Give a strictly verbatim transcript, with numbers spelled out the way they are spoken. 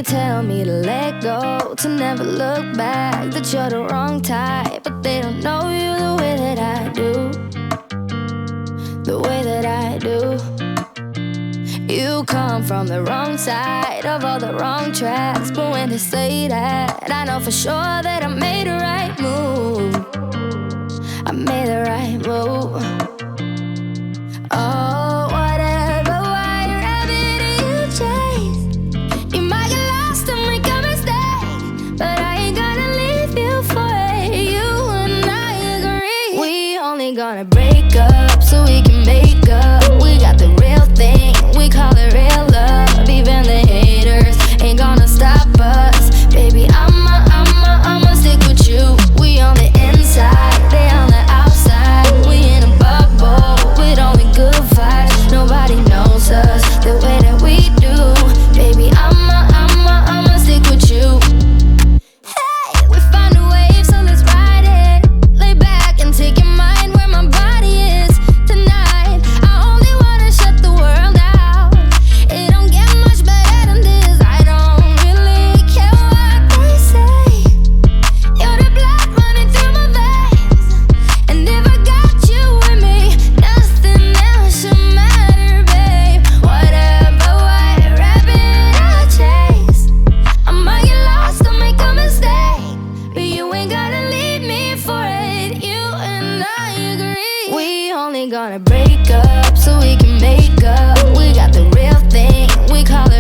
They tell me to let go, to never look back, that you're the wrong type, but they don't know you the way that I do, the way that I do. You come from the wrong side of all the wrong tracks, but when they say that, I know for sure that I made the right move. I made the right move. Oh, whatever white rabbit you chase, you might get lost and make a mistake, but I ain't gonna leave you for it. You and I agree, we only gonna break up so we can make up. We got the real thing, we call it real love. Even the haters ain't gonna stop us. Baby, I'ma, I'ma, I'ma stick with you. We on the inside, they on the outside. We in a bubble with only good vibes. Nobody knows us the way that we do. Baby, I'ma, I'ma, I'ma stick with you. Hey, we found a wave, so let's ride it. Lay back and take your mind where my body is tonight. I only wanna shut the world out. It don't get much better than this. I don't really care what they say. You're the blood running through my veins, and if I got you with me, nothing else should matter, babe. Whatever white rabbit I chase, I might get lost or make a mistake, but you ain't gotta leave me for it. You and I agree, we only gonna break up so we can make up. We got the real thing, we call it